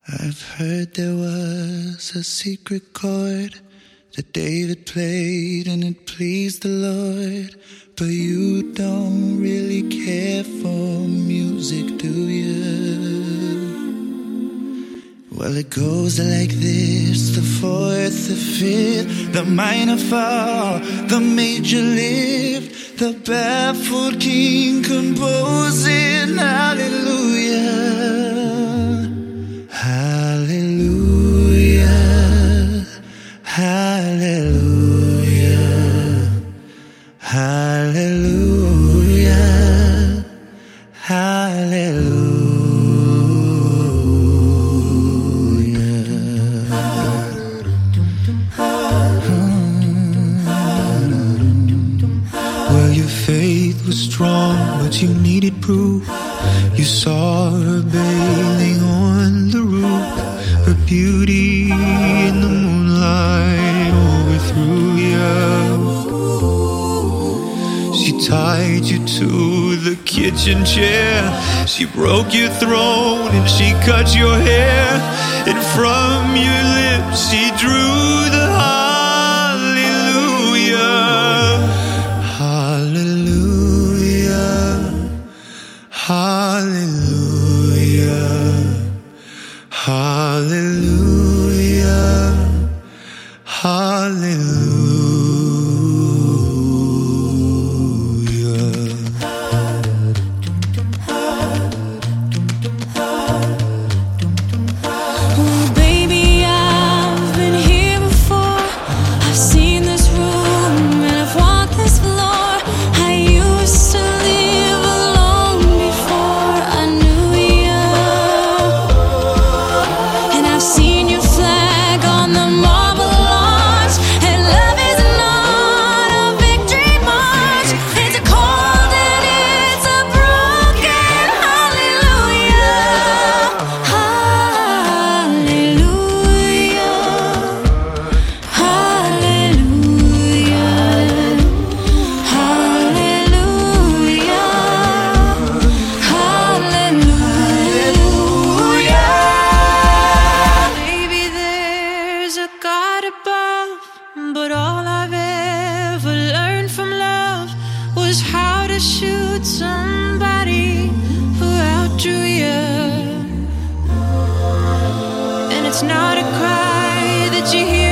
I've heard there was a secret chord that David played and it pleased the Lord. But you don't really care for music, do you? Well, it goes like this: the fourth, the fifth, the minor fall, the major lift, the baffled king composing hallelujah. Hallelujah, hallelujah, hallelujah, hallelujah. Well, your faith was strong, but you needed proof. You saw her bathing on the roof, her beauty in the moonlight overthrew you. She tied you to the kitchen chair, she broke your throat and she cut your hair, and from your lips she drew the hallelujah. Hallelujah, hallelujah, hallelujah, hallelujah. Oh, baby, I've been here before. I've seen this room and I've walked this floor. I used to live alone before I knew you, and I've seen your flag on the marble arch. And love is not a victory march, it's a cold and it's a broken hallelujah. Hallelujah, hallelujah, hallelujah, hallelujah. Maybe there's a God above, but all I've ever learned from love was how to shoot somebody who outdrew you. And it's not a cry that you hear